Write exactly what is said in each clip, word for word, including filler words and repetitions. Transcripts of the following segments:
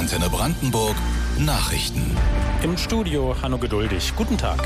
Antenne Brandenburg Nachrichten. Im Studio Hanno Geduldig. Guten Tag.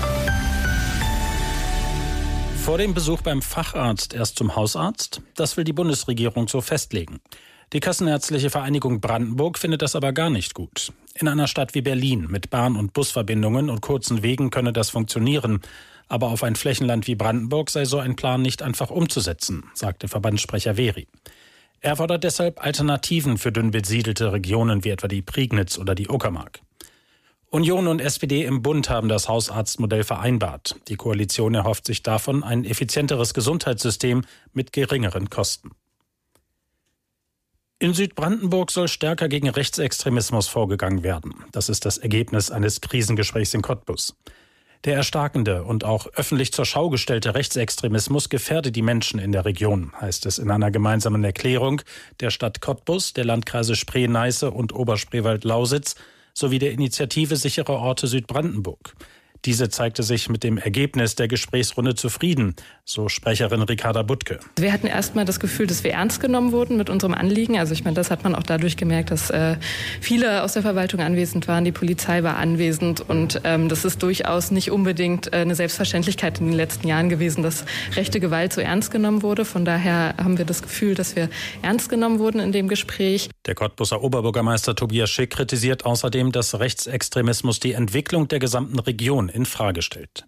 Vor dem Besuch beim Facharzt erst zum Hausarzt? Das will die Bundesregierung so festlegen. Die Kassenärztliche Vereinigung Brandenburg findet das aber gar nicht gut. In einer Stadt wie Berlin mit Bahn- und Busverbindungen und kurzen Wegen könne das funktionieren. Aber auf ein Flächenland wie Brandenburg sei so ein Plan nicht einfach umzusetzen, sagte Verbandssprecher Wehry. Er fordert deshalb Alternativen für dünn besiedelte Regionen wie etwa die Prignitz oder die Uckermark. Union und S P D im Bund haben das Hausarztmodell vereinbart. Die Koalition erhofft sich davon ein effizienteres Gesundheitssystem mit geringeren Kosten. In Südbrandenburg soll stärker gegen Rechtsextremismus vorgegangen werden. Das ist das Ergebnis eines Krisengesprächs in Cottbus. Der erstarkende und auch öffentlich zur Schau gestellte Rechtsextremismus gefährde die Menschen in der Region, heißt es in einer gemeinsamen Erklärung der Stadt Cottbus, der Landkreise Spree-Neiße und Oberspreewald-Lausitz sowie der Initiative Sichere Orte Südbrandenburg. Diese zeigte sich mit dem Ergebnis der Gesprächsrunde zufrieden, so Sprecherin Ricarda Buttke. Wir hatten erstmal das Gefühl, dass wir ernst genommen wurden mit unserem Anliegen. Also ich meine, das hat man auch dadurch gemerkt, dass äh, viele aus der Verwaltung anwesend waren, die Polizei war anwesend und ähm, das ist durchaus nicht unbedingt äh, eine Selbstverständlichkeit in den letzten Jahren gewesen, dass rechte Gewalt so ernst genommen wurde. Von daher haben wir das Gefühl, dass wir ernst genommen wurden in dem Gespräch. Der Cottbuser Oberbürgermeister Tobias Schick kritisiert außerdem, dass Rechtsextremismus die Entwicklung der gesamten Region in Frage stellt.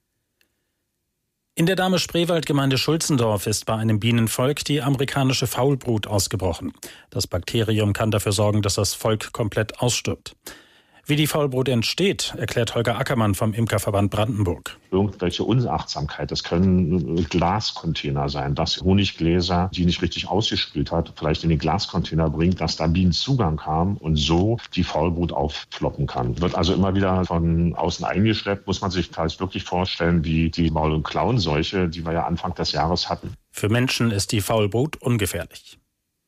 In der Dahme-Spreewald-Gemeinde Schulzendorf ist bei einem Bienenvolk die amerikanische Faulbrut ausgebrochen. Das Bakterium kann dafür sorgen, dass das Volk komplett ausstirbt. Wie die Faulbrut entsteht, erklärt Holger Ackermann vom Imkerverband Brandenburg. Irgendwelche Unachtsamkeit, das können Glascontainer sein, dass Honiggläser, die nicht richtig ausgespült hat, vielleicht in den Glascontainer bringt, dass da Bienen Zugang haben und so die Faulbrut auffloppen kann. Wird also immer wieder von außen eingeschleppt, muss man sich teils wirklich vorstellen, wie die Maul- und Klauenseuche, die wir ja Anfang des Jahres hatten. Für Menschen ist die Faulbrut ungefährlich.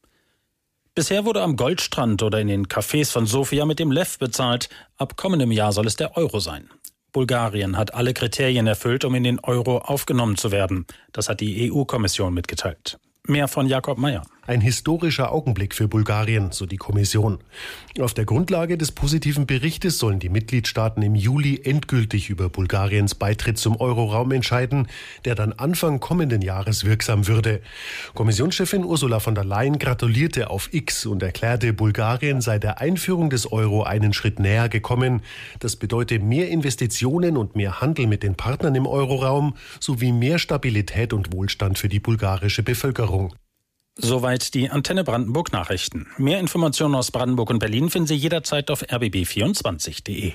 Bisher wurde am Goldstrand oder in den Cafés von Sofia mit dem Lev bezahlt. Ab kommendem Jahr soll es der Euro sein. Bulgarien hat alle Kriterien erfüllt, um in den Euro aufgenommen zu werden. Das hat die E U-Kommission mitgeteilt. Mehr von Jakob Mayer. Ein historischer Augenblick für Bulgarien, so die Kommission. Auf der Grundlage des positiven Berichtes sollen die Mitgliedstaaten im Juli endgültig über Bulgariens Beitritt zum Euroraum entscheiden, der dann Anfang kommenden Jahres wirksam würde. Kommissionschefin Ursula von der Leyen gratulierte auf X und erklärte, Bulgarien sei der Einführung des Euro einen Schritt näher gekommen. Das bedeutet mehr Investitionen und mehr Handel mit den Partnern im Euroraum sowie mehr Stabilität und Wohlstand für die bulgarische Bevölkerung. Soweit die Antenne Brandenburg Nachrichten. Mehr Informationen aus Brandenburg und Berlin finden Sie jederzeit auf r b b vierundzwanzig punkt d e.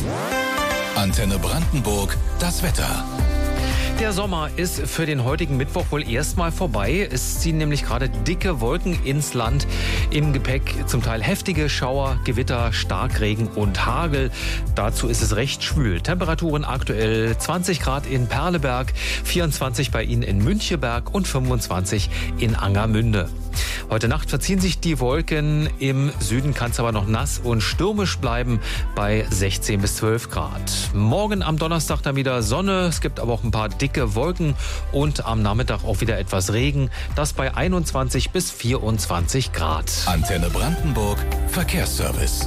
Antenne Brandenburg, das Wetter. Der Sommer ist für den heutigen Mittwoch wohl erstmal vorbei. Es ziehen nämlich gerade dicke Wolken ins Land. Im Gepäck zum Teil heftige Schauer, Gewitter, Starkregen und Hagel. Dazu ist es recht schwül. Temperaturen aktuell zwanzig Grad in Perleberg, vierundzwanzig bei Ihnen in Müncheberg und fünfundzwanzig in Angermünde. Heute Nacht verziehen sich die Wolken. Im Süden kann es aber noch nass und stürmisch bleiben bei sechzehn bis zwölf Grad. Morgen am Donnerstag dann wieder Sonne. Es gibt aber auch ein paar dicke Wolken und am Nachmittag auch wieder etwas Regen. Das bei einundzwanzig bis vierundzwanzig Grad. Antenne Brandenburg Verkehrsservice.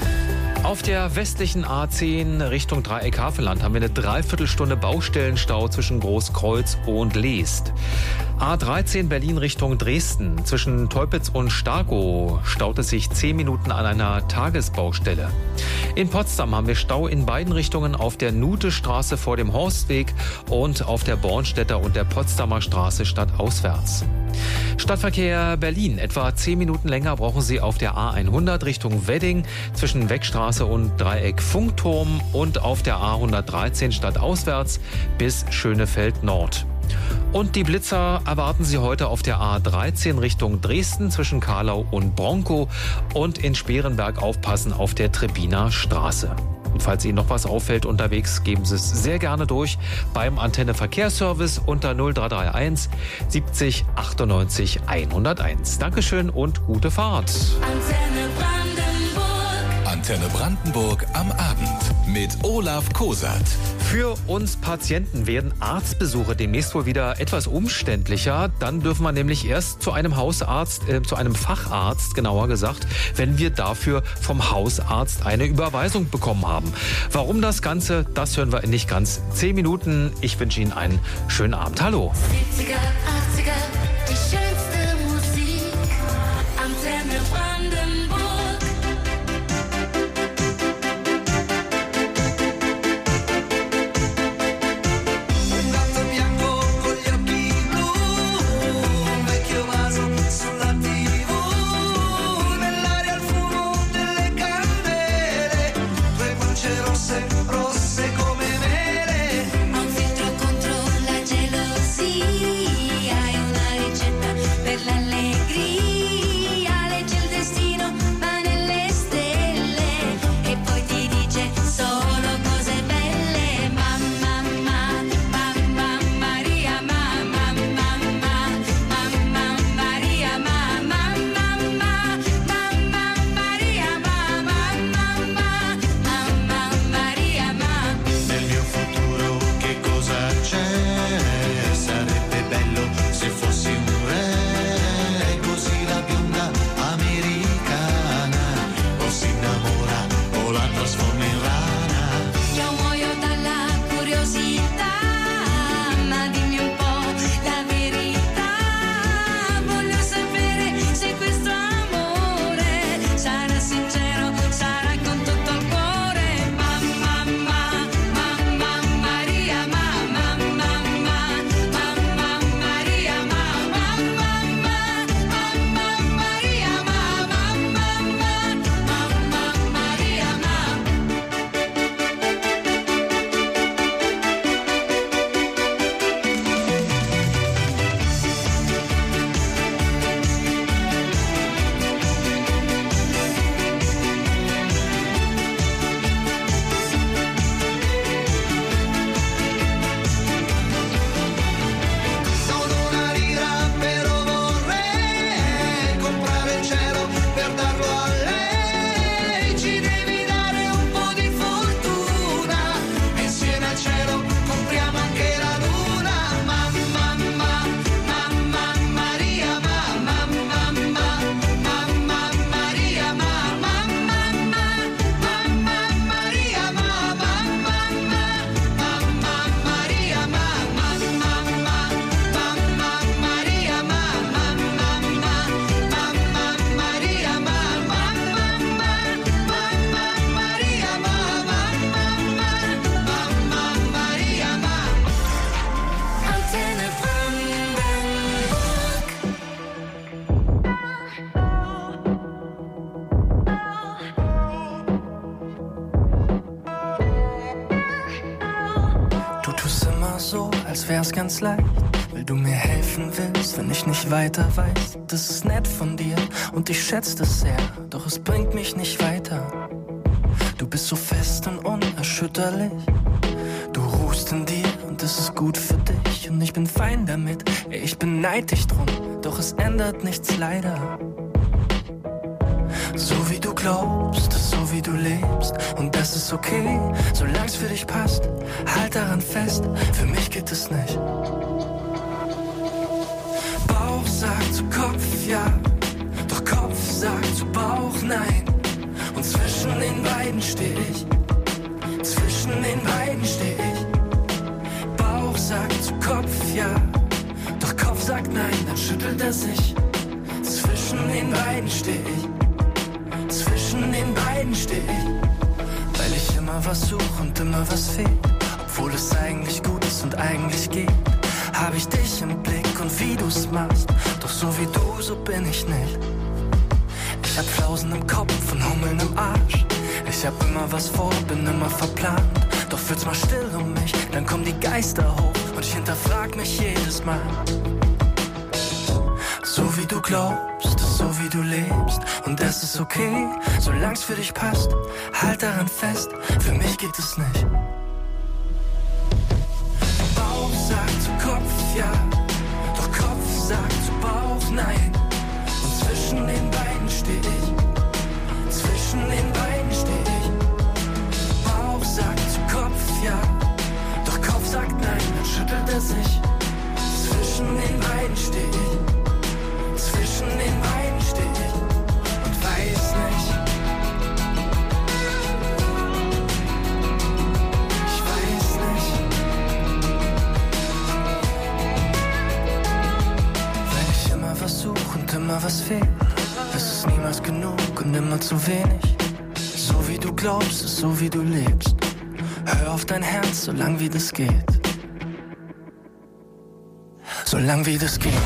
Auf der westlichen A zehn Richtung Dreieck Havelland haben wir eine Dreiviertelstunde Baustellenstau zwischen Großkreuz und Leest. A dreizehn Berlin Richtung Dresden. Zwischen Teupitz und Starkow staut es sich zehn Minuten an einer Tagesbaustelle. In Potsdam haben wir Stau in beiden Richtungen auf der Nutestraße vor dem Horstweg und auf der Bornstädter und der Potsdamer Straße stadtauswärts. Stadtverkehr Berlin. Etwa zehn Minuten länger brauchen Sie auf der A hundert Richtung Wedding zwischen Weckstraße und Dreieck Funkturm und auf der A hundertdreizehn stadtauswärts bis Schönefeld Nord. Und die Blitzer erwarten Sie heute auf der A dreizehn Richtung Dresden zwischen Karlau und Bronkow und in Sperenberg aufpassen auf der Trebbiner Straße. Und falls Ihnen noch was auffällt unterwegs, geben Sie es sehr gerne durch beim Antenne Verkehrsservice unter null drei drei eins siebzig achtundneunzig hunderteins. Dankeschön und gute Fahrt. Antenne Brandenburg. Antenne Antenne Brandenburg am Abend mit Olaf Kosat. Für uns Patienten werden Arztbesuche demnächst wohl wieder etwas umständlicher. Dann dürfen wir nämlich erst zu einem Hausarzt, äh, zu einem Facharzt, genauer gesagt, wenn wir dafür vom Hausarzt eine Überweisung bekommen haben. Warum das Ganze, das hören wir in nicht ganz zehn Minuten. Ich wünsche Ihnen einen schönen Abend. Hallo. siebziger, achtziger, die schönste Musik, Antenne Brandenburg. Wär's ganz leicht, weil du mir helfen willst, wenn ich nicht weiter weiß. Das ist nett von dir und ich schätze das sehr, doch es bringt mich nicht weiter. Du bist so fest und unerschütterlich, du ruhst in dir und das ist gut für dich. Und ich bin fein damit, ey, ich beneid dich drum, doch es ändert nichts leider. So wie du glaubst, so wie du lebst, und das ist okay, solang's für dich passt. Halt daran fest, für mich geht es nicht. Bauch sagt zu Kopf ja, doch Kopf sagt zu Bauch nein. Und zwischen den beiden steh ich, zwischen den beiden steh ich. Bauch sagt zu Kopf ja, doch Kopf sagt nein, dann schüttelt er sich. Zwischen den beiden steh ich. Zwischen den beiden steh ich, weil ich immer was such und immer was fehlt. Obwohl es eigentlich gut ist und eigentlich geht, hab ich dich im Blick und wie du's machst. Doch so wie du, so bin ich nicht. Ich hab Flausen im Kopf und Hummeln im Arsch. Ich hab immer was vor, bin immer verplant. Doch wird's mal still um mich, dann kommen die Geister hoch und ich hinterfrag mich jedes Mal. So wie du glaubst, so wie du lebst, und das ist okay, solang's für dich passt. Halt daran fest, für mich geht es nicht. Bauch sagt zu Kopf ja, doch Kopf sagt zu Bauch nein. Und zwischen den beiden steh ich, zwischen den beiden steh immer zu wenig. So wie du glaubst, ist so wie du lebst. Hör auf dein Herz, solang wie das geht. Solang wie das geht.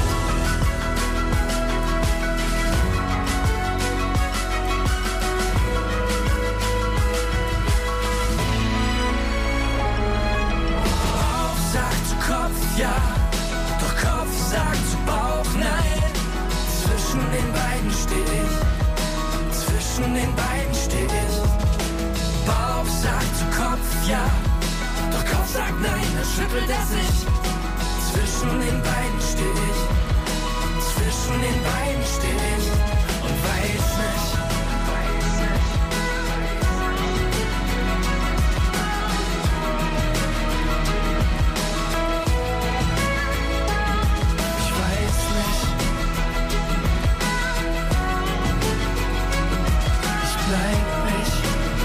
Bauch sagt zu Kopf ja, doch Kopf sagt zu Bauch nein. Zwischen den beiden steh ich, zwischen den beiden steh ich. Bauch sagt zu Kopf ja, doch Kopf sagt nein, dann schüttelt er sich. Zwischen den beiden steh ich, zwischen den beiden steh ich und weiß nicht. Ich weiß nicht. Ich bleib nicht.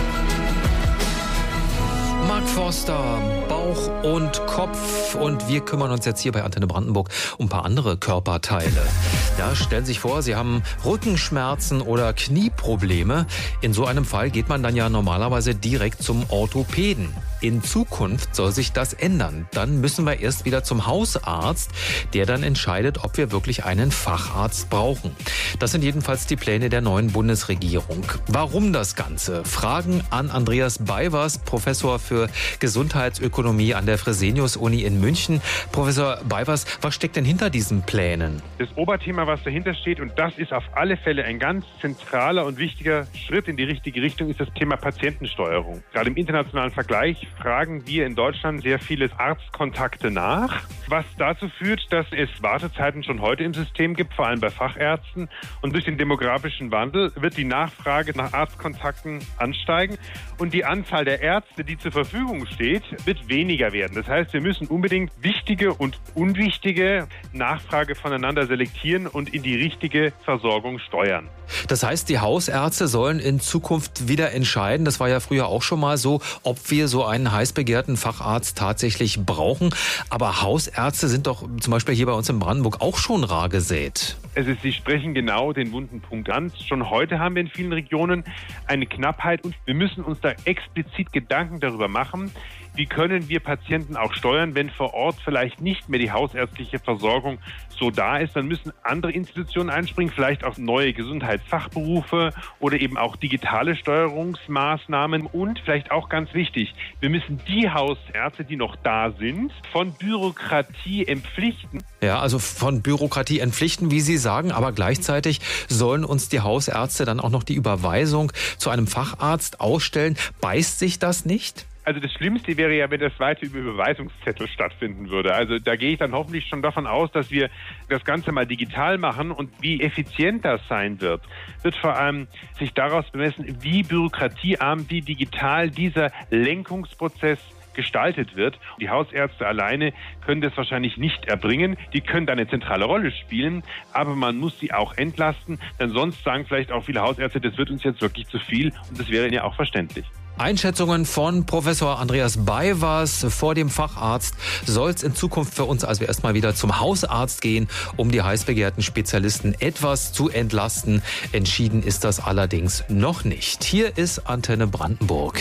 Mark Forster, Bauch und Kopf. Und wir kümmern uns jetzt hier bei Antenne Brandenburg um ein paar andere Körperteile. Ja, stellen Sie sich vor, Sie haben Rückenschmerzen oder Knieprobleme. In so einem Fall geht man dann ja normalerweise direkt zum Orthopäden. In Zukunft soll sich das ändern. Dann müssen wir erst wieder zum Hausarzt, der dann entscheidet, ob wir wirklich einen Facharzt brauchen. Das sind jedenfalls die Pläne der neuen Bundesregierung. Warum das Ganze? Fragen an Andreas Beiwers, Professor für Gesundheitsökonomie an der Fresenius-Uni in München. Professor Beiwers, was steckt denn hinter diesen Plänen? Das Oberthema, was dahinter steht, und das ist auf alle Fälle ein ganz zentraler und wichtiger Schritt in die richtige Richtung, ist das Thema Patientensteuerung. Gerade im internationalen Vergleich fragen wir in Deutschland sehr viele Arztkontakte nach, was dazu führt, dass es Wartezeiten schon heute im System gibt, vor allem bei Fachärzten. Und durch den demografischen Wandel wird die Nachfrage nach Arztkontakten ansteigen und die Anzahl der Ärzte, die zur Verfügung steht, wird weniger werden. Das heißt, wir müssen unbedingt wichtige und unwichtige Nachfrage voneinander selektieren und in die richtige Versorgung steuern. Das heißt, die Hausärzte sollen in Zukunft wieder entscheiden, das war ja früher auch schon mal so, ob wir so einen heiß begehrten Facharzt tatsächlich brauchen. Aber Hausärzte sind doch zum Beispiel hier bei uns in Brandenburg auch schon rar gesät. Also Sie sprechen genau den wunden Punkt an. Schon heute haben wir in vielen Regionen eine Knappheit und wir müssen uns da explizit Gedanken darüber machen, wie können wir Patienten auch steuern, wenn vor Ort vielleicht nicht mehr die hausärztliche Versorgung so da ist. Dann müssen andere Institutionen einspringen, vielleicht auch neue Gesundheitsfachberufe oder eben auch digitale Steuerungsmaßnahmen. Und vielleicht auch ganz wichtig, wir müssen die Hausärzte, die noch da sind, von Bürokratie entpflichten. Ja, also von Bürokratie entpflichten, wie Sie sagen, aber gleichzeitig sollen uns die Hausärzte dann auch noch die Überweisung zu einem Facharzt ausstellen. Beißt sich das nicht? Also das Schlimmste wäre ja, wenn das weiter über Überweisungszettel stattfinden würde. Also da gehe ich dann hoffentlich schon davon aus, dass wir das Ganze mal digital machen, und wie effizient das sein wird, wird vor allem sich daraus bemessen, wie bürokratiearm, wie digital dieser Lenkungsprozess gestaltet wird. Die Hausärzte alleine können das wahrscheinlich nicht erbringen. Die können da eine zentrale Rolle spielen, aber man muss sie auch entlasten, denn sonst sagen vielleicht auch viele Hausärzte, das wird uns jetzt wirklich zu viel, und das wäre ihnen ja auch verständlich. Einschätzungen von Professor Andreas Beiwers. Vor dem Facharzt soll es in Zukunft für uns also erstmal wieder zum Hausarzt gehen, um die heiß begehrten Spezialisten etwas zu entlasten. Entschieden ist das allerdings noch nicht. Hier ist Antenne Brandenburg.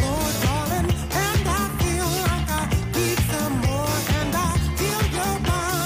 And I feel like I need some more, and I feel your body.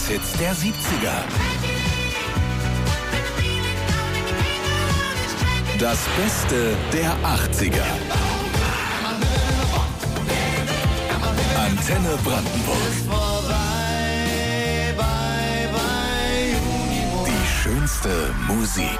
Dance-Hits der siebziger. Das Beste der achtziger. Antenne Brandenburg. Die schönste Musik.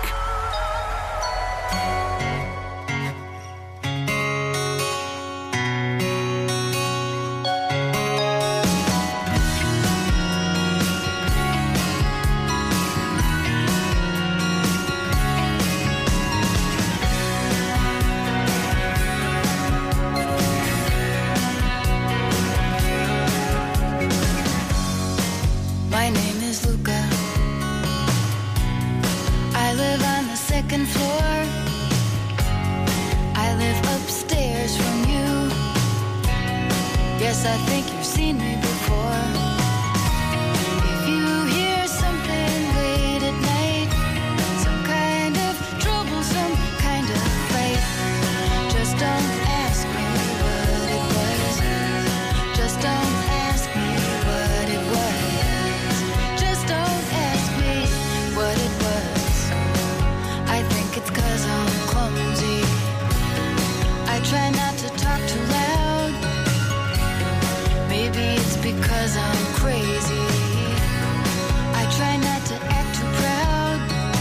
My name is Luca. I live on the second floor. I live upstairs from you. Yes, I think you've seen me before. If you hear something late at night, some kind of trouble, some kind of fight, just don't ask me what it was. Just don't ask me what it was. Just don't ask me what it was. I think it's 'cause I'm clumsy. I try not to talk too loud. Maybe it's because I'm crazy. I try not to act too proud.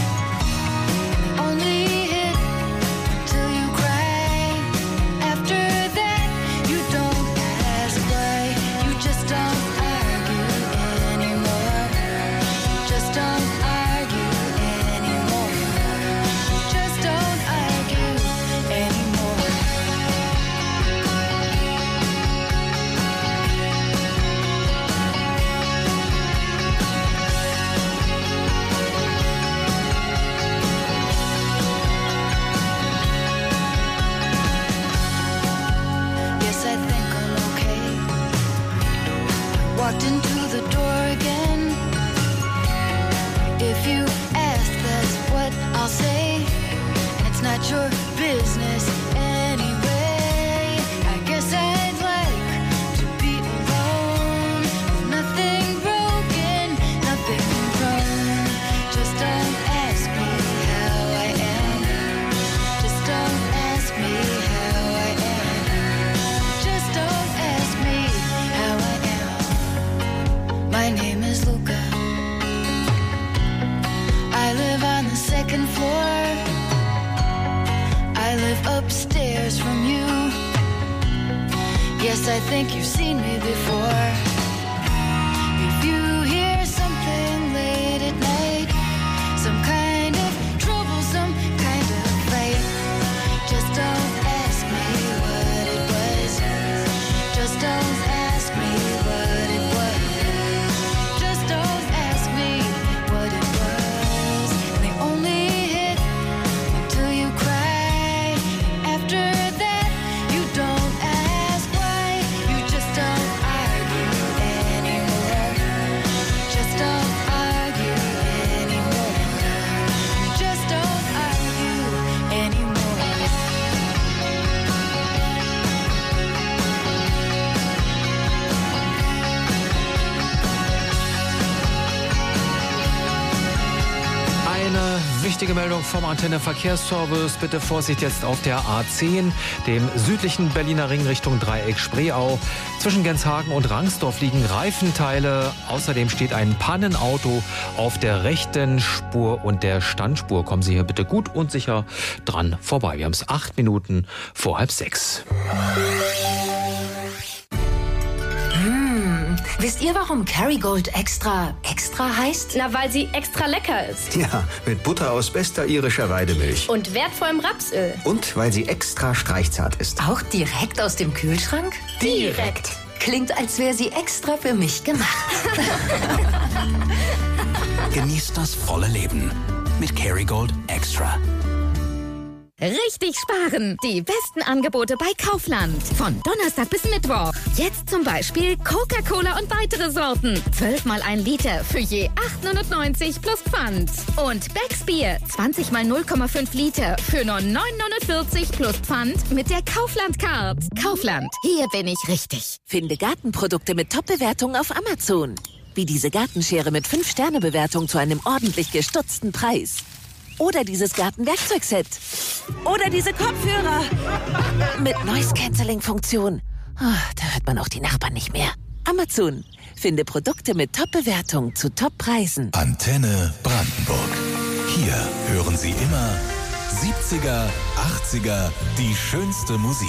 Only hit till you cry. After that, you don't ask why. You just don't argue anymore. Just don't argue anymore. Just don't argue anymore. Yes, I think I'm okay. Walked into the door again. If you ask, that's what I'll say. And it's not your business anyway. I guess I'd like to be alone. With nothing broken, nothing wrong. Just don't ask me how I am. Just don't ask me how I am. Just don't ask me how I am. My name is Luca. I live on the second floor. I live upstairs from you. Yes, I think you've seen me before. If you hear something late at night, some kind of trouble, some kind of fight, just don't ask me what it was. Just don't ask me what it was. Just don't ask me what it was. And they only hit until you cry. After that, you don't ask why. You just don't argue anymore. Just don't argue anymore. You just don't argue anymore. Eine wichtige Meldung vom Antenne Verkehrsservice. Bitte Vorsicht jetzt auf der A zehn, dem südlichen Berliner Ring Richtung Dreieck Spreeau. Zwischen Genshagen und Rangsdorf liegen Reifenteile. Außerdem steht ein Pannenauto auf der rechten Spur und der Standspur. Kommen Sie hier bitte gut und sicher dran vorbei. Wir haben es acht Minuten vor halb sechs. Wisst ihr, warum Kerrygold extra extra heißt? Na, weil sie extra lecker ist. Ja, mit Butter aus bester irischer Weidemilch. Und wertvollem Rapsöl. Und weil sie extra streichzart ist. Auch direkt aus dem Kühlschrank? Direkt. Klingt, als wäre sie extra für mich gemacht. Genießt das volle Leben mit Kerrygold Extra. Richtig sparen! Die besten Angebote bei Kaufland. Von Donnerstag bis Mittwoch. Jetzt zum Beispiel Coca-Cola und weitere Sorten. zwölf mal ein Liter für je acht neunundneunzig plus Pfand. Und Becks Bier zwanzig mal null Komma fünf Liter für nur neun neunundvierzig plus Pfand mit der Kaufland-Card. Kaufland, hier bin ich richtig. Finde Gartenprodukte mit Top-Bewertung auf Amazon. Wie diese Gartenschere mit fünf Sterne Bewertung zu einem ordentlich gestutzten Preis. Oder dieses Gartenwerkzeugset. Oder diese Kopfhörer. Mit Noise-Canceling-Funktion. Oh, da hört man auch die Nachbarn nicht mehr. Amazon. Finde Produkte mit Top-Bewertung zu Top-Preisen. Antenne Brandenburg. Hier hören Sie immer siebziger, achtziger, die schönste Musik.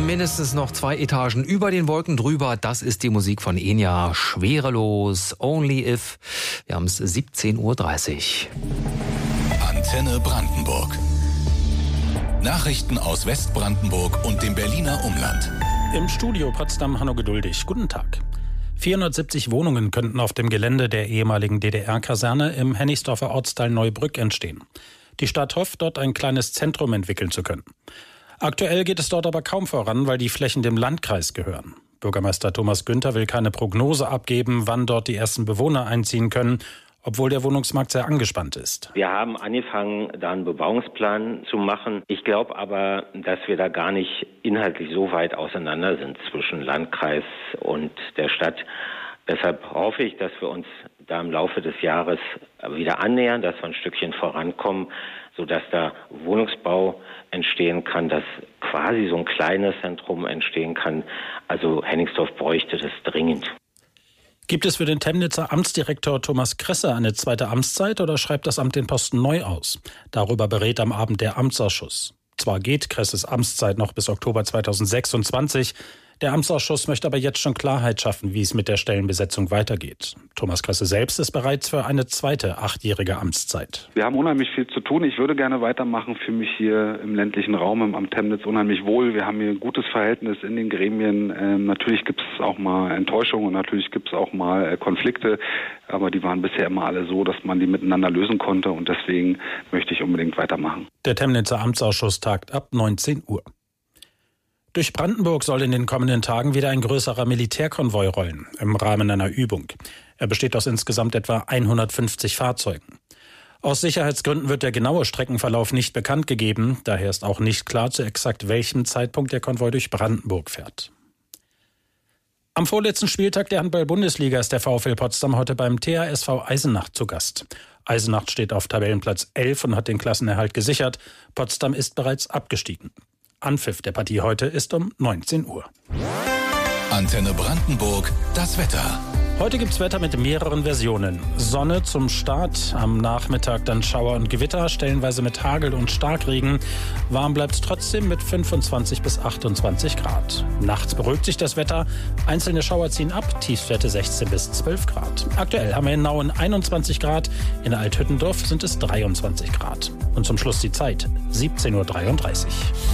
mindestens noch zwei Etagen über den Wolken drüber. Das ist die Musik von Enya. Schwerelos, Only If. Wir haben es siebzehn Uhr dreißig. Antenne Brandenburg. Nachrichten aus Westbrandenburg und dem Berliner Umland. Im Studio Potsdam Hanno Geduldig. Guten Tag. vierhundertsiebzig Wohnungen könnten auf dem Gelände der ehemaligen D D R-Kaserne im Hennigsdorfer Ortsteil Neubrück entstehen. Die Stadt hofft, dort ein kleines Zentrum entwickeln zu können. Aktuell geht es dort aber kaum voran, weil die Flächen dem Landkreis gehören. Bürgermeister Thomas Günther will keine Prognose abgeben, wann dort die ersten Bewohner einziehen können, obwohl der Wohnungsmarkt sehr angespannt ist. Wir haben angefangen, da einen Bebauungsplan zu machen. Ich glaube aber, dass wir da gar nicht inhaltlich so weit auseinander sind zwischen Landkreis und der Stadt. Deshalb hoffe ich, dass wir uns da im Laufe des Jahres wieder annähern, dass wir ein Stückchen vorankommen, sodass da Wohnungsbau entstehen kann, dass quasi so ein kleines Zentrum entstehen kann. Also Hennigsdorf bräuchte das dringend. Gibt es für den Temnitzer Amtsdirektor Thomas Kresse eine zweite Amtszeit oder schreibt das Amt den Posten neu aus? Darüber berät am Abend der Amtsausschuss. Zwar geht Kresses Amtszeit noch bis Oktober zweitausendsechsundzwanzig, der Amtsausschuss möchte aber jetzt schon Klarheit schaffen, wie es mit der Stellenbesetzung weitergeht. Thomas Kresse selbst ist bereits für eine zweite achtjährige Amtszeit. Wir haben unheimlich viel zu tun. Ich würde gerne weitermachen, fühle mich hier im ländlichen Raum, im Amt Temnitz unheimlich wohl. Wir haben hier ein gutes Verhältnis in den Gremien. Ähm, natürlich gibt es auch mal Enttäuschungen und natürlich gibt es auch mal äh, Konflikte. Aber die waren bisher immer alle so, dass man die miteinander lösen konnte. Und deswegen möchte ich unbedingt weitermachen. Der Temnitzer Amtsausschuss tagt ab neunzehn Uhr. Durch Brandenburg soll in den kommenden Tagen wieder ein größerer Militärkonvoi rollen, im Rahmen einer Übung. Er besteht aus insgesamt etwa hundertfünfzig Fahrzeugen. Aus Sicherheitsgründen wird der genaue Streckenverlauf nicht bekannt gegeben. Daher ist auch nicht klar, zu exakt welchem Zeitpunkt der Konvoi durch Brandenburg fährt. Am vorletzten Spieltag der Handball-Bundesliga ist der VfL Potsdam heute beim T H S V Eisenach zu Gast. Eisenach steht auf Tabellenplatz elf und hat den Klassenerhalt gesichert. Potsdam ist bereits abgestiegen. Anpfiff der Partie heute ist um neunzehn Uhr. Antenne Brandenburg, das Wetter. Heute gibt's Wetter mit mehreren Versionen. Sonne zum Start, am Nachmittag dann Schauer und Gewitter, stellenweise mit Hagel und Starkregen. Warm bleibt's trotzdem mit fünfundzwanzig bis achtundzwanzig Grad. Nachts beruhigt sich das Wetter, einzelne Schauer ziehen ab, Tiefstwerte sechzehn bis zwölf Grad. Aktuell haben wir in Nauen einundzwanzig Grad, in Althüttendorf sind es dreiundzwanzig Grad. Und zum Schluss die Zeit, siebzehn Uhr dreiunddreißig.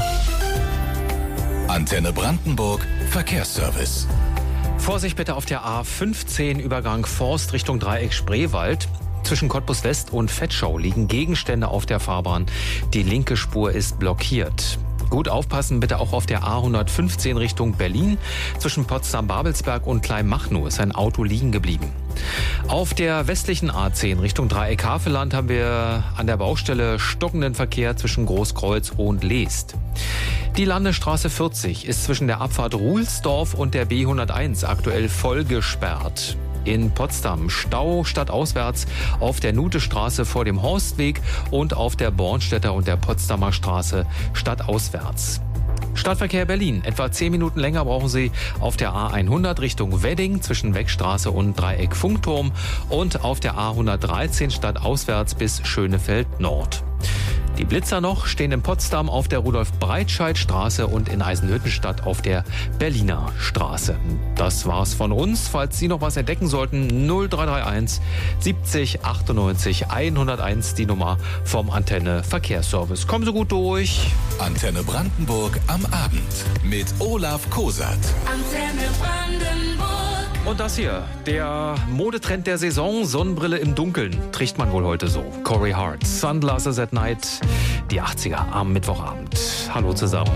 Antenne Brandenburg, Verkehrsservice. Vorsicht bitte auf der A fünfzehn Übergang Forst Richtung Dreieck Spreewald. Zwischen Cottbus West und Vetschau liegen Gegenstände auf der Fahrbahn. Die linke Spur ist blockiert. Gut aufpassen bitte auch auf der A hundertfünfzehn Richtung Berlin. Zwischen Potsdam-Babelsberg und Kleinmachnow ist ein Auto liegen geblieben. Auf der westlichen A zehn Richtung Dreieck Havelland haben wir an der Baustelle stockenden Verkehr zwischen Großkreuz und Leest. Die Landesstraße vierzig ist zwischen der Abfahrt Ruhlsdorf und der B hunderteins aktuell voll gesperrt. In Potsdam Stau stadtauswärts auf der Nutestraße vor dem Horstweg und auf der Bornstädter und der Potsdamer Straße stadtauswärts. Stadtverkehr Berlin. Etwa zehn Minuten länger brauchen Sie auf der A hundert Richtung Wedding zwischen Weckstraße und Dreieck Funkturm und auf der A hundertdreizehn stadtauswärts bis Schönefeld Nord. Die Blitzer noch stehen in Potsdam auf der Rudolf-Breitscheid-Straße und in Eisenhüttenstadt auf der Berliner Straße. Das war's von uns. Falls Sie noch was entdecken sollten, null drei drei eins siebzig achtundneunzig hunderteins, die Nummer vom Antenne Verkehrsservice. Kommen Sie gut durch. Antenne Brandenburg am Abend mit Olaf Kosat. Antenne Brandenburg. Und das hier, der Modetrend der Saison, Sonnenbrille im Dunkeln, trägt man wohl heute so. Corey Hart, Sunglasses at Night, die achtziger am Mittwochabend. Hallo zusammen.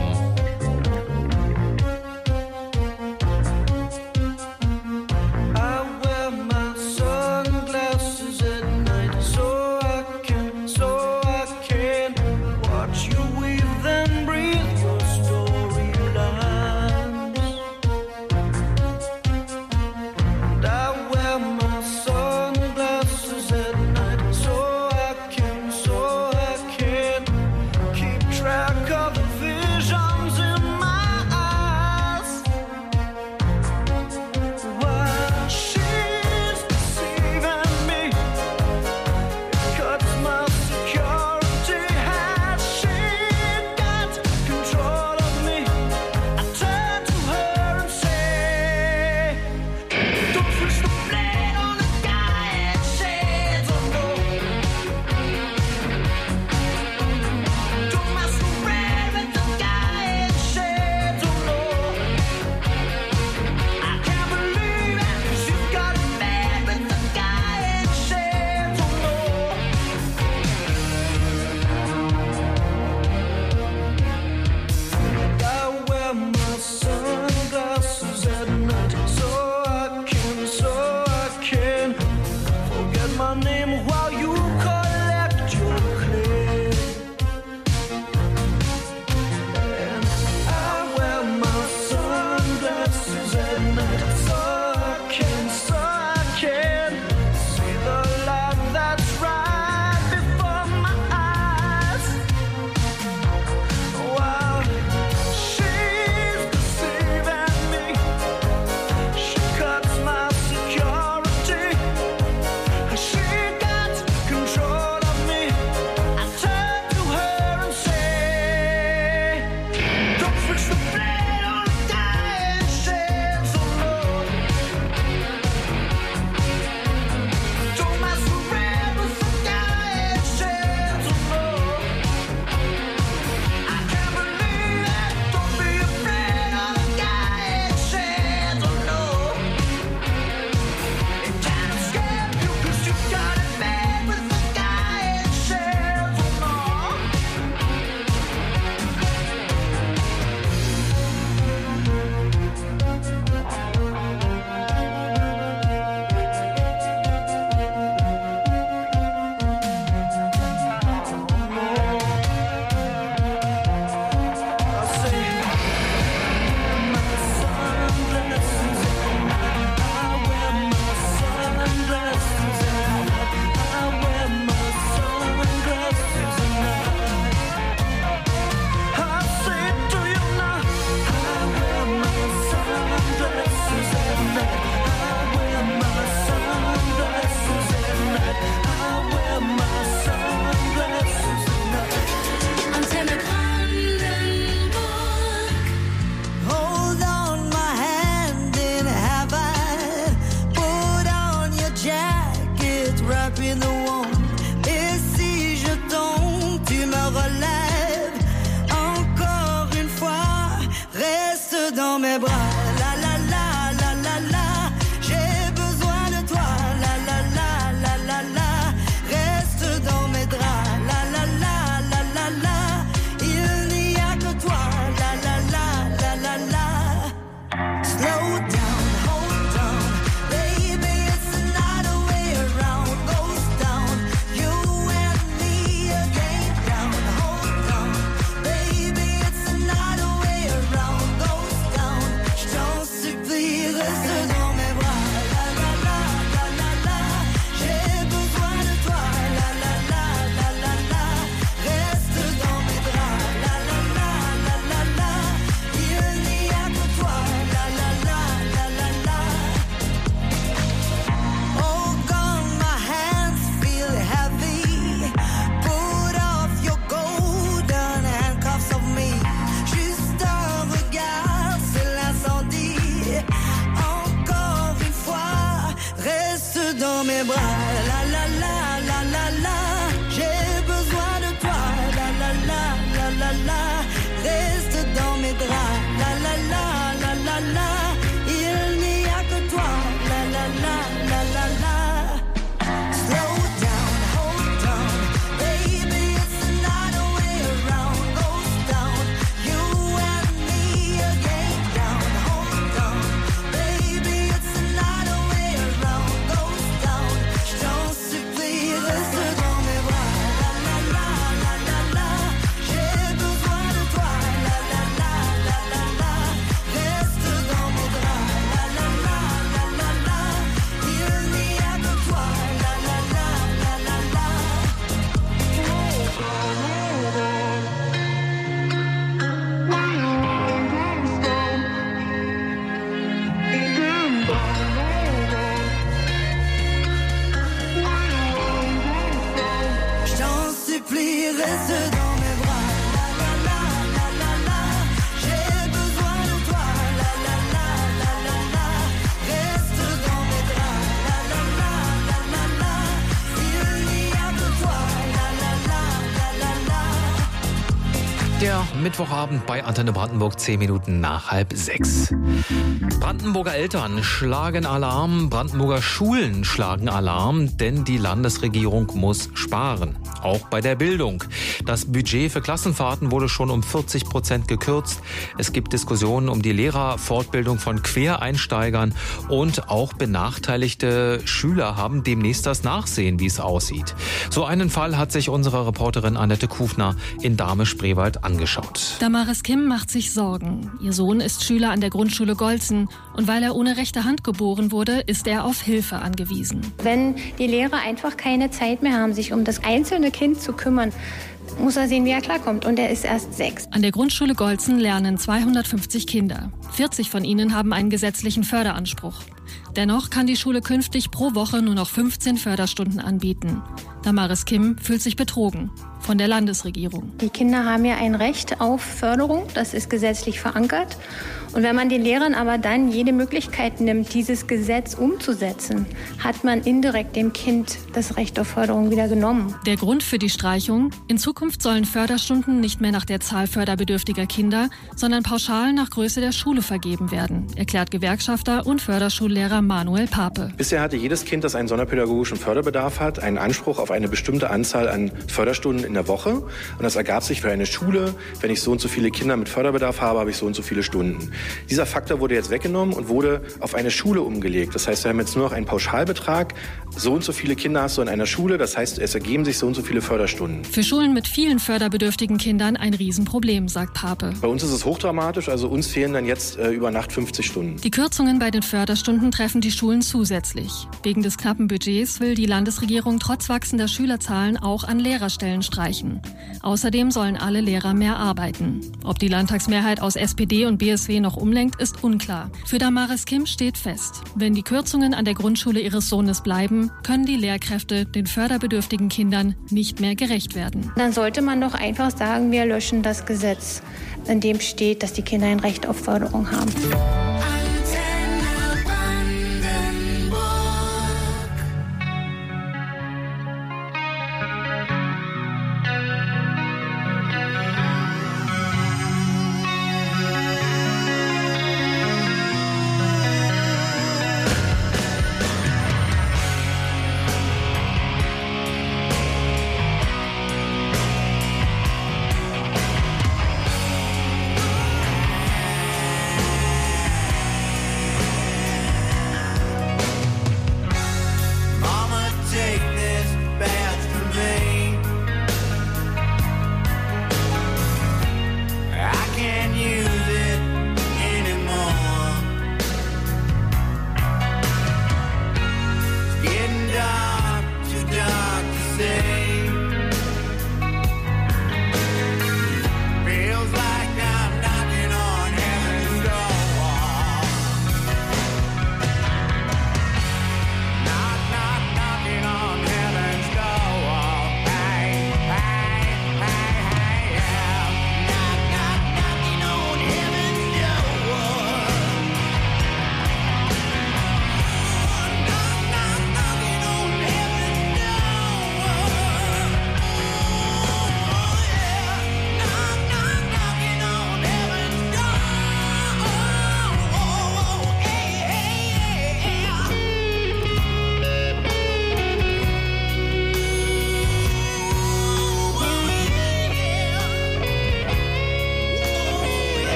Track of the vision mes bras. La la la la la la, j'ai besoin de toi. La la la la la la, reste dans mes draps. La la la la la la, il n'y a que toi. La la la la la la. Slow down, hold on, baby, it's another way around. Goes down, you and me again. Down, hold on, baby, it's another way around. Goes down, je t'en supplie, reste dans mes bras. La la la la la la, j'ai besoin de toi. La la la la la la, reste dans mes draps. La la la la la la, il n'y a que toi. La la la la la la. Je t'en supplie, reste dans mes bras. La la la la la la, j'ai besoin de toi. La la la la la la, reste dans mes draps. La la la la la la, il n'y a que toi. La la la la la la. Der Mittwochabend bei Antenne Brandenburg, zehn Minuten nach halb sechs. Brandenburger Eltern schlagen Alarm, Brandenburger Schulen schlagen Alarm, denn die Landesregierung muss sparen. Auch bei der Bildung. Das Budget für Klassenfahrten wurde schon um vierzig Prozent gekürzt. Es gibt Diskussionen um die Lehrerfortbildung von Quereinsteigern und auch benachteiligte Schüler haben demnächst das Nachsehen, wie es aussieht. So einen Fall hat sich unsere Reporterin Annette Kufner in Dahme-Spreewald angeschaut. Damaris Kim macht sich Sorgen. Ihr Sohn ist Schüler an der Grundschule Golzen und weil er ohne rechte Hand geboren wurde, ist er auf Hilfe angewiesen. Wenn die Lehrer einfach keine Zeit mehr haben, sich um das einzelne Kind zu kümmern, muss er sehen, wie er klarkommt. Und er ist erst sechs. An der Grundschule Golzen lernen zweihundertfünfzig Kinder. vierzig von ihnen haben einen gesetzlichen Förderanspruch. Dennoch kann die Schule künftig pro Woche nur noch fünfzehn Förderstunden anbieten. Damaris Kim fühlt sich betrogen von der Landesregierung. Die Kinder haben ja ein Recht auf Förderung, das ist gesetzlich verankert. Und wenn man den Lehrern aber dann jede Möglichkeit nimmt, dieses Gesetz umzusetzen, hat man indirekt dem Kind das Recht auf Förderung wieder genommen. Der Grund für die Streichung? In Zukunft sollen Förderstunden nicht mehr nach der Zahl förderbedürftiger Kinder, sondern pauschal nach Größe der Schule vergeben werden, erklärt Gewerkschafter und Förderschullehrer Manuel Pape. Bisher hatte jedes Kind, das einen sonderpädagogischen Förderbedarf hat, einen Anspruch auf eine bestimmte Anzahl an Förderstunden in der Woche. Und das ergab sich für eine Schule, wenn ich so und so viele Kinder mit Förderbedarf habe, habe ich so und so viele Stunden. Dieser Faktor wurde jetzt weggenommen und wurde auf eine Schule umgelegt. Das heißt, wir haben jetzt nur noch einen Pauschalbetrag. So und so viele Kinder hast du in einer Schule. Das heißt, es ergeben sich so und so viele Förderstunden. Für Schulen mit vielen förderbedürftigen Kindern ein Riesenproblem, sagt Pape. Bei uns ist es hochdramatisch. Also uns fehlen dann jetzt äh, über Nacht fünfzig Stunden. Die Kürzungen bei den Förderstunden treffen die Schulen zusätzlich. Wegen des knappen Budgets will die Landesregierung trotz wachsender Schülerzahlen auch an Lehrerstellen streichen. Außerdem sollen alle Lehrer mehr arbeiten. Ob die Landtagsmehrheit aus S P D und B S W noch umlenkt, ist unklar. Für Damaris Kim steht fest, wenn die Kürzungen an der Grundschule ihres Sohnes bleiben, können die Lehrkräfte den förderbedürftigen Kindern nicht mehr gerecht werden. Dann sollte man doch einfach sagen, wir löschen das Gesetz, in dem steht, dass die Kinder ein Recht auf Förderung haben.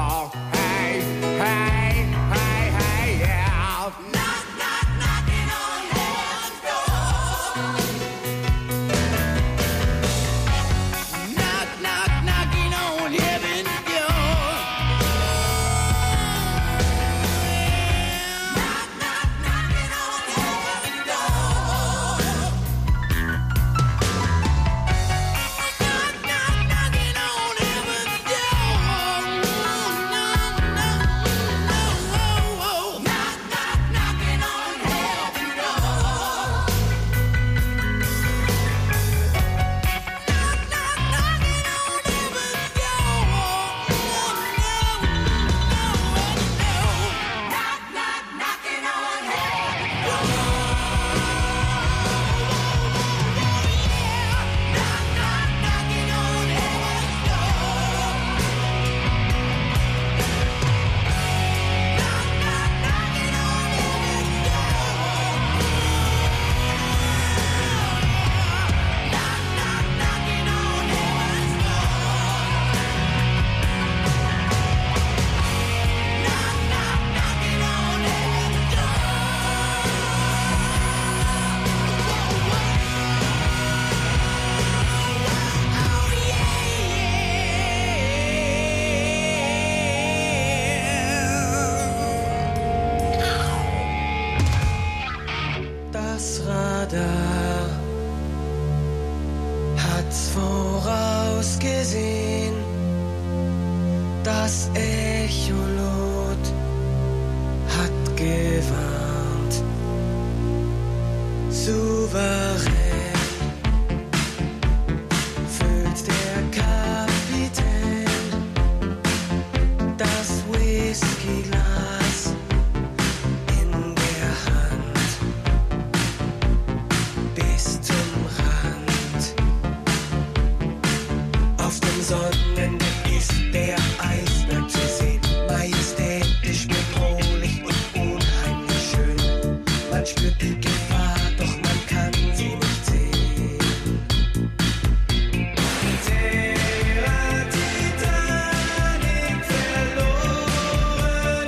door. Hey, hey, hey, hey, yeah. Knock, knock, knocking on heaven's door. Knock, knock, knocking on heaven's door. Das Radar hat's vorausgesehen, das Echolot hat gewarnt, souverän füllt der Kapitän das Whiskyglas in der Hand bis zum Rand. Auf dem Sonnendeck ist der Eisberg zu sehen, majestätisch, bedrohlich und unheimlich schön. Man spürt die Gefahr, doch man kann sie nicht sehen. Der Titanic verloren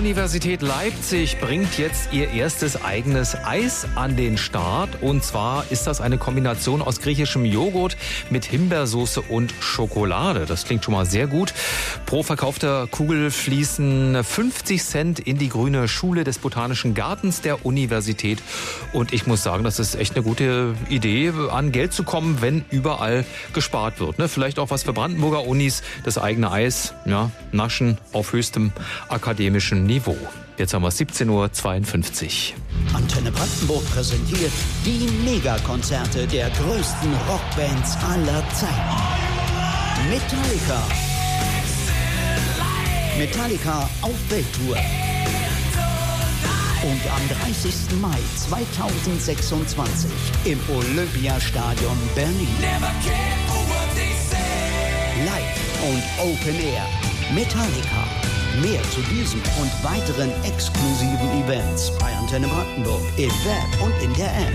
Universität Leipzig bringt jetzt ihr erstes eigenes Eis an den Start. Und zwar ist das eine Kombination aus griechischem Joghurt mit Himbeersoße und Schokolade. Das klingt schon mal sehr gut. Pro verkaufter Kugel fließen fünfzig Cent in die grüne Schule des Botanischen Gartens der Universität. Und ich muss sagen, das ist echt eine gute Idee, an Geld zu kommen, wenn überall gespart wird. Ne? Vielleicht auch was für Brandenburger Unis, das eigene Eis, ja, naschen auf höchstem akademischen Niveau. Jetzt haben wir siebzehn Uhr zweiundfünfzig. Antenne Brandenburg präsentiert die Megakonzerte der größten Rockbands aller Zeiten. Metallica. Metallica auf Welttour. Und am dreißigsten Mai zweitausendsechsundzwanzig im Olympiastadion Berlin. Live und Open Air. Metallica. Mehr zu diesem und weiteren exklusiven Events bei Antenne Brandenburg im Web und in der App.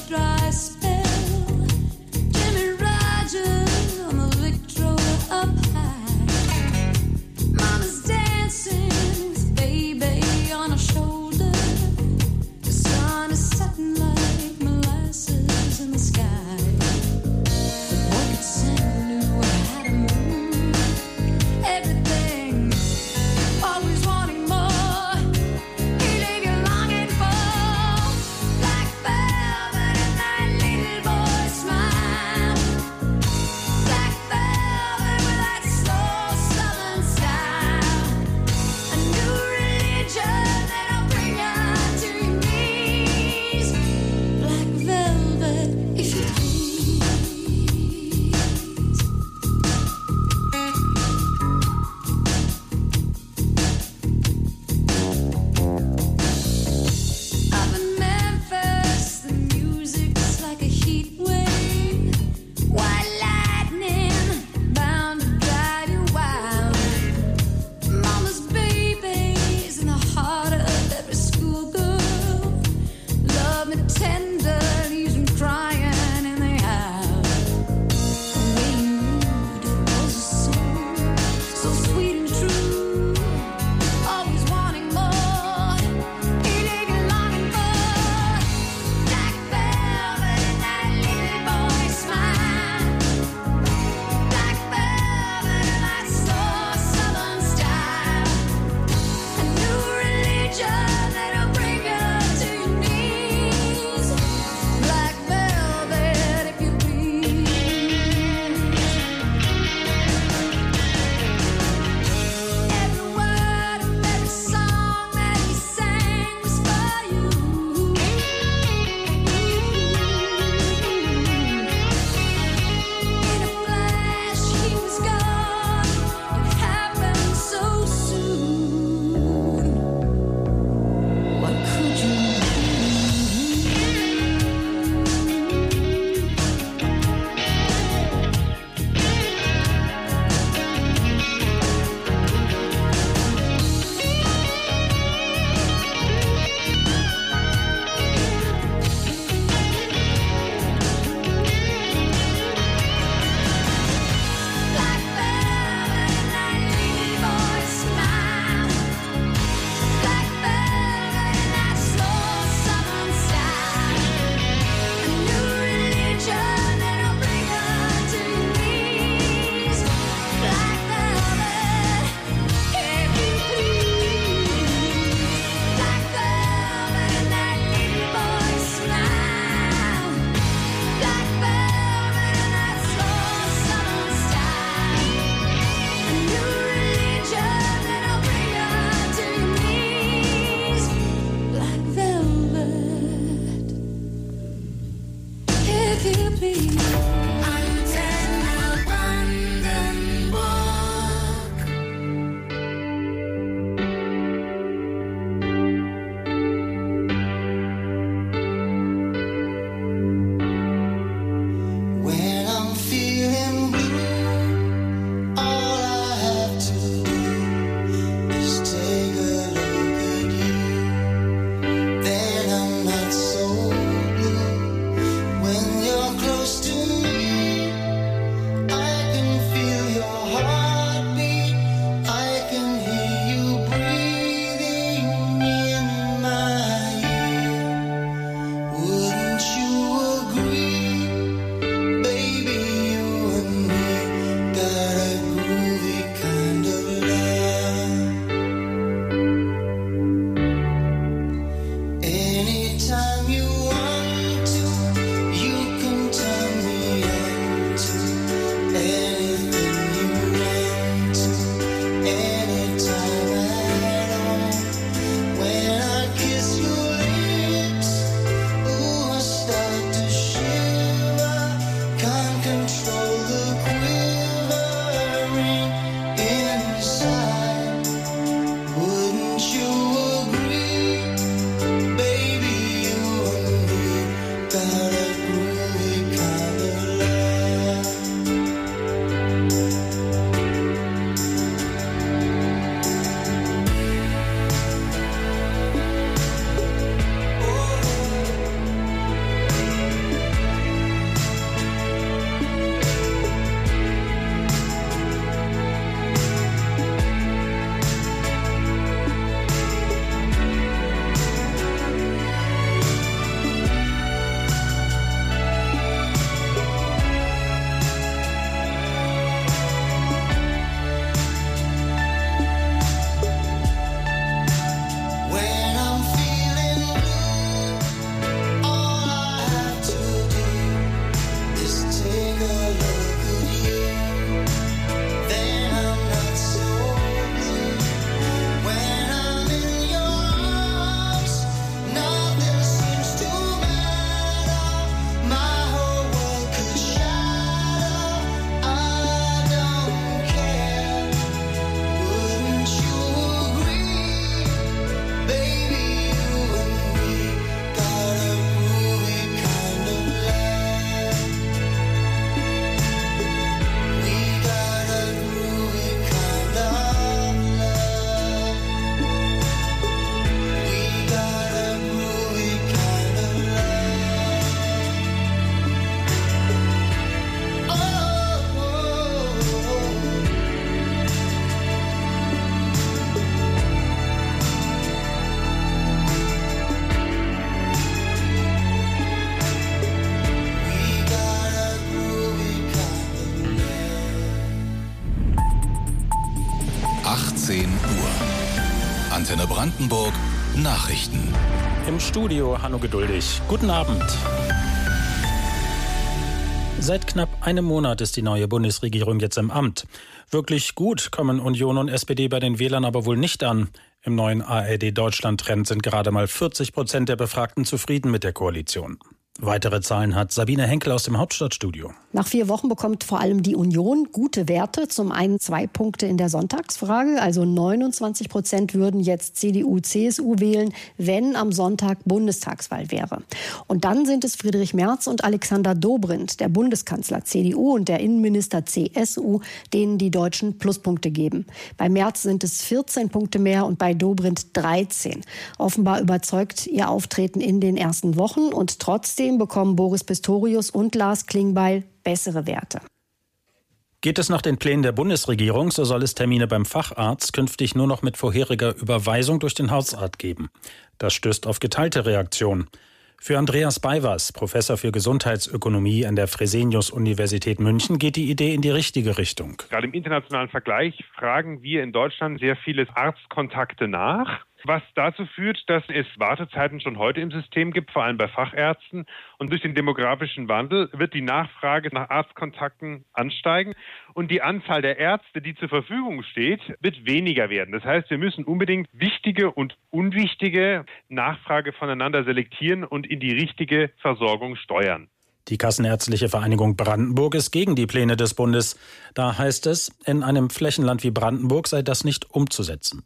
Up Uhr. Antenne Brandenburg Nachrichten. Im Studio Hanno Geduldig. Guten Abend. Seit knapp einem Monat ist die neue Bundesregierung jetzt im Amt. Wirklich gut kommen Union und S P D bei den Wählern aber wohl nicht an. Im neuen A R D-Deutschland-Trend sind gerade mal vierzig Prozent der Befragten zufrieden mit der Koalition. Weitere Zahlen hat Sabine Henkel aus dem Hauptstadtstudio. Nach vier Wochen bekommt vor allem die Union gute Werte. Zum einen zwei Punkte in der Sonntagsfrage. Also neunundzwanzig Prozent würden jetzt C D U, C S U wählen, wenn am Sonntag Bundestagswahl wäre. Und dann sind es Friedrich Merz und Alexander Dobrindt, der Bundeskanzler C D U und der Innenminister C S U, denen die Deutschen Pluspunkte geben. Bei Merz sind es vierzehn Punkte mehr und bei Dobrindt dreizehn. Offenbar überzeugt ihr Auftreten in den ersten Wochen und trotzdem bekommen Boris Pistorius und Lars Klingbeil bessere Werte. Geht es nach den Plänen der Bundesregierung, so soll es Termine beim Facharzt künftig nur noch mit vorheriger Überweisung durch den Hausarzt geben. Das stößt auf geteilte Reaktionen. Für Andreas Beiwers, Professor für Gesundheitsökonomie an der Fresenius-Universität München, geht die Idee in die richtige Richtung. Gerade im internationalen Vergleich fragen wir in Deutschland sehr viele Arztkontakte nach, was dazu führt, dass es Wartezeiten schon heute im System gibt, vor allem bei Fachärzten. Und durch den demografischen Wandel wird die Nachfrage nach Arztkontakten ansteigen und die Anzahl der Ärzte, die zur Verfügung steht, wird weniger werden. Das heißt, wir müssen unbedingt wichtige und unwichtige Nachfrage voneinander selektieren und in die richtige Versorgung steuern. Die Kassenärztliche Vereinigung Brandenburg ist gegen die Pläne des Bundes. Da heißt es, in einem Flächenland wie Brandenburg sei das nicht umzusetzen.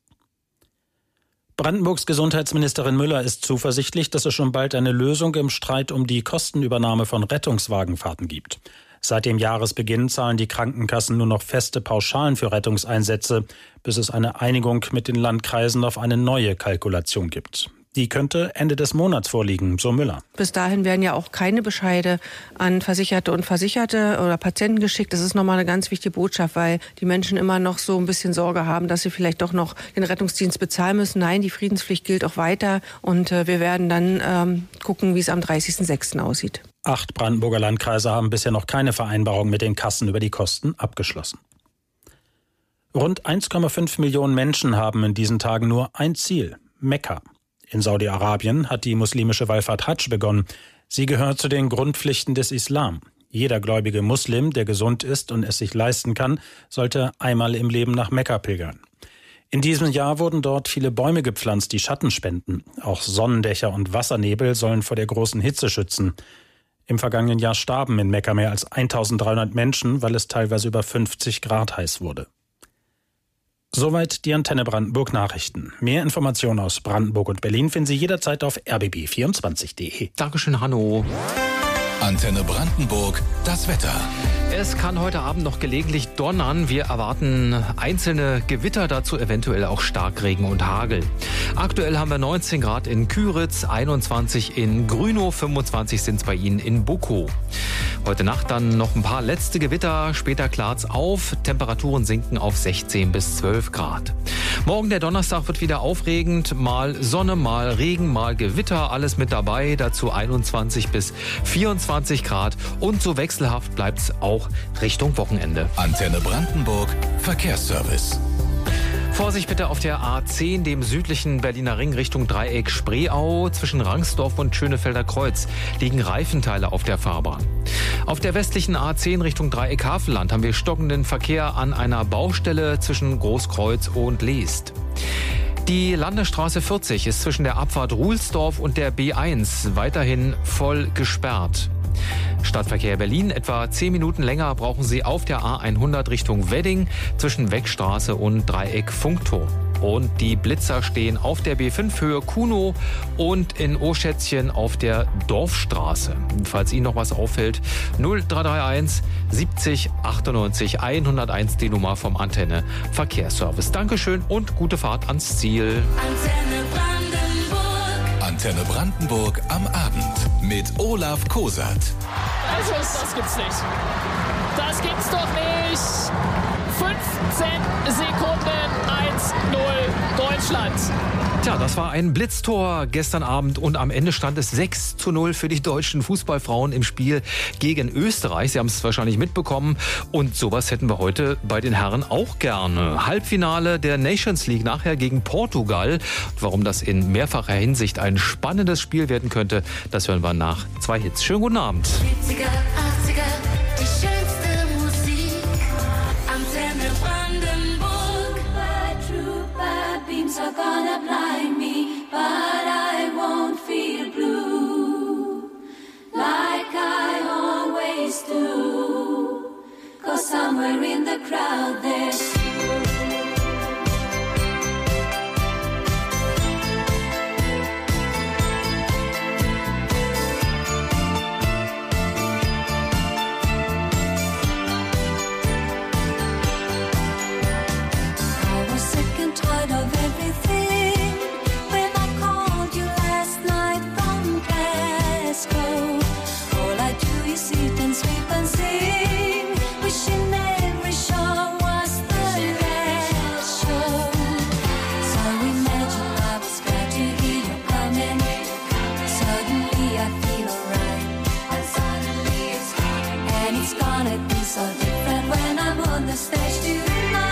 Brandenburgs Gesundheitsministerin Müller ist zuversichtlich, dass es schon bald eine Lösung im Streit um die Kostenübernahme von Rettungswagenfahrten gibt. Seit dem Jahresbeginn zahlen die Krankenkassen nur noch feste Pauschalen für Rettungseinsätze, bis es eine Einigung mit den Landkreisen auf eine neue Kalkulation gibt. Die könnte Ende des Monats vorliegen, so Müller. Bis dahin werden ja auch keine Bescheide an Versicherte und Versicherte oder Patienten geschickt. Das ist nochmal eine ganz wichtige Botschaft, weil die Menschen immer noch so ein bisschen Sorge haben, dass sie vielleicht doch noch den Rettungsdienst bezahlen müssen. Nein, die Friedenspflicht gilt auch weiter und äh, wir werden dann ähm, gucken, wie es am dreißigsten sechsten aussieht. Acht Brandenburger Landkreise haben bisher noch keine Vereinbarung mit den Kassen über die Kosten abgeschlossen. Rund eins Komma fünf Millionen Menschen haben in diesen Tagen nur ein Ziel: Mekka. In Saudi-Arabien hat die muslimische Wallfahrt Hadsch begonnen. Sie gehört zu den Grundpflichten des Islam. Jeder gläubige Muslim, der gesund ist und es sich leisten kann, sollte einmal im Leben nach Mekka pilgern. In diesem Jahr wurden dort viele Bäume gepflanzt, die Schatten spenden. Auch Sonnendächer und Wassernebel sollen vor der großen Hitze schützen. Im vergangenen Jahr starben in Mekka mehr als eintausenddreihundert Menschen, weil es teilweise über fünfzig Grad heiß wurde. Soweit die Antenne Brandenburg Nachrichten. Mehr Informationen aus Brandenburg und Berlin finden Sie jederzeit auf r b b vierundzwanzig punkt d e. Dankeschön, Hanno. Antenne Brandenburg, das Wetter. Es kann heute Abend noch gelegentlich donnern. Wir erwarten einzelne Gewitter, dazu eventuell auch Starkregen und Hagel. Aktuell haben wir neunzehn Grad in Küritz, einundzwanzig in Grünow, fünfundzwanzig sind es bei Ihnen in Bukow. Heute Nacht dann noch ein paar letzte Gewitter, später klart's auf. Temperaturen sinken auf sechzehn bis zwölf Grad. Morgen der Donnerstag wird wieder aufregend. Mal Sonne, mal Regen, mal Gewitter, alles mit dabei. Dazu einundzwanzig bis vierundzwanzig Grad. Und so wechselhaft bleibt's auch Richtung Wochenende. Antenne Brandenburg, Verkehrsservice. Vorsicht bitte auf der A zehn, dem südlichen Berliner Ring Richtung Dreieck Spreeau. Zwischen Rangsdorf und Schönefelder Kreuz liegen Reifenteile auf der Fahrbahn. Auf der westlichen A zehn Richtung Dreieck Havelland haben wir stockenden Verkehr an einer Baustelle zwischen Großkreuz und Leest. Die Landesstraße vierzig ist zwischen der Abfahrt Ruhlsdorf und der B eins weiterhin voll gesperrt. Stadtverkehr Berlin, etwa zehn Minuten länger brauchen Sie auf der A hundert Richtung Wedding zwischen Weckstraße und Dreieck Funkturm. Und die Blitzer stehen auf der B fünf Höhe Kunow und in Oschätzchen auf der Dorfstraße. Falls Ihnen noch was auffällt, null drei drei eins siebzig achtundneunzig hunderteins die Nummer vom Antenne Verkehrsservice. Dankeschön und gute Fahrt ans Ziel. Antenne Brandenburg. Antenne Brandenburg am Abend mit Olaf Kosat. Also, das gibt's nicht. Das gibt's doch nicht. fünfzehn Sekunden, eins null Deutschland. Tja, das war ein Blitztor gestern Abend und am Ende stand es sechs zu null für die deutschen Fußballfrauen im Spiel gegen Österreich. Sie haben es wahrscheinlich mitbekommen und sowas hätten wir heute bei den Herren auch gerne. Halbfinale der Nations League nachher gegen Portugal. Warum das in mehrfacher Hinsicht ein spannendes Spiel werden könnte, das hören wir nach zwei Hits. Schönen guten Abend. siebziger, achtziger, die schönste Musik. Antenne Brandenburg. True bad beams are gonna blind me, but I won't feel blue like I always do. 'Cause somewhere in the crowd there's tired of everything. When I called you last night from Glasgow, all I do is sit and sleep and sing, wishing every show was the last show. So imagine I was glad to hear you coming. Suddenly I feel alright, and suddenly it's gone. And it's gonna be so different when I'm on the stage tonight.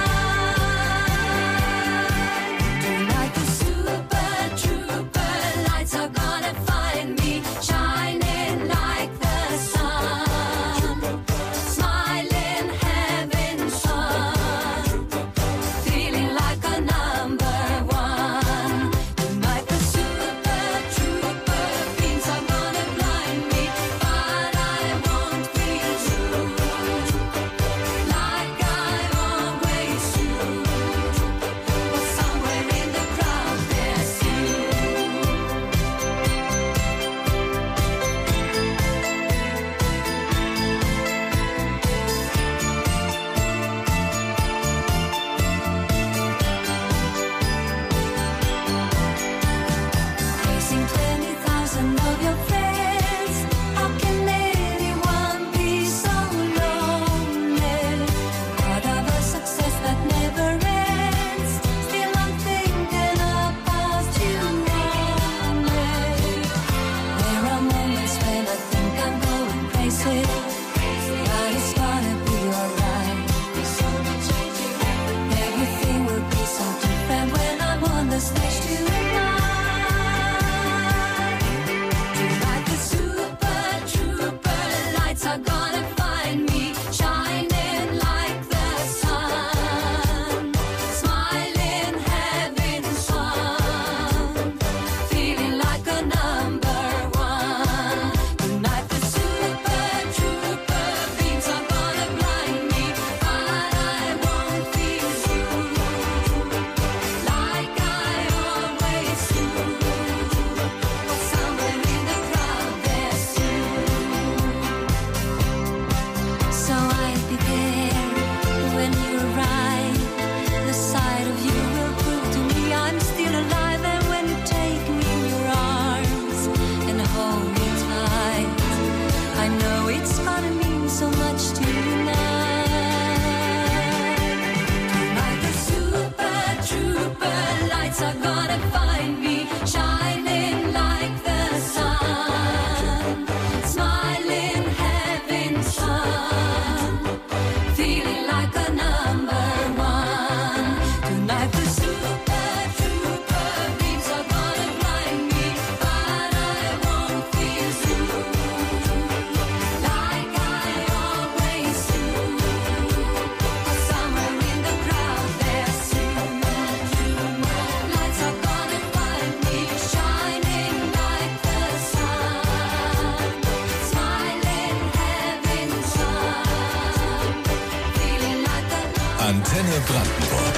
Antenne Brandenburg.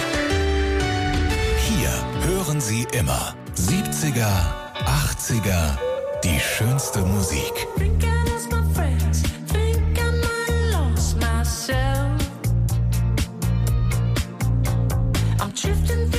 Hier hören Sie immer siebziger, achtziger, die schönste Musik. I'm drifting